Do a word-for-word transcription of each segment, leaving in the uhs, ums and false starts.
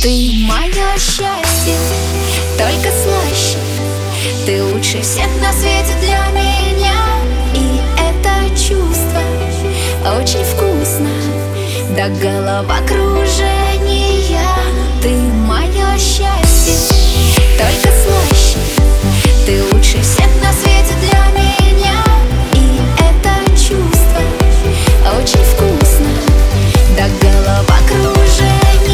Ты мое счастье, только слаще. Ты лучше всех на свете для меня. И это чувство очень вкусно, до головокружения. Ты мое счастье, только слаще. Ты лучше всех на свете для меня. И это чувство очень вкусно, до головокружения.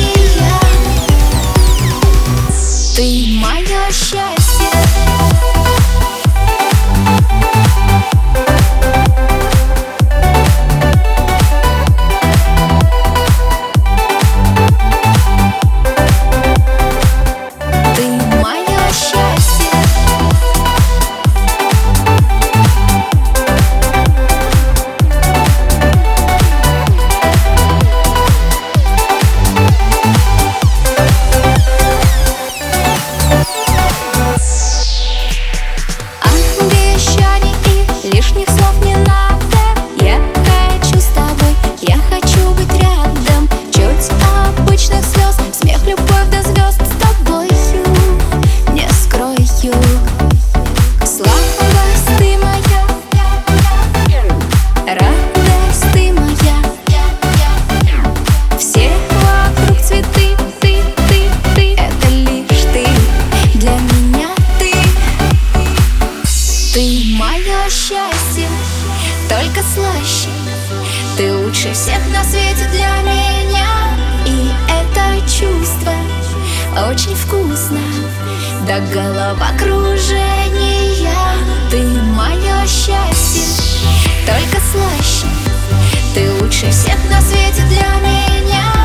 Ты мое счастье. Лишних слов не надо, я хочу с тобой, я хочу быть рядом. Чуть обычных слез, смех, любовь до звезд. С тобою не скрою, слабость ты моя, радость ты моя. Все вокруг цветы, ты, ты, ты, это лишь ты, для меня ты. Ты мое счастье, только слаще. Ты лучше всех на свете для меня. И это чувство очень вкусно, до головокружения. Ты мое счастье, только слаще. Ты лучше всех на свете для меня.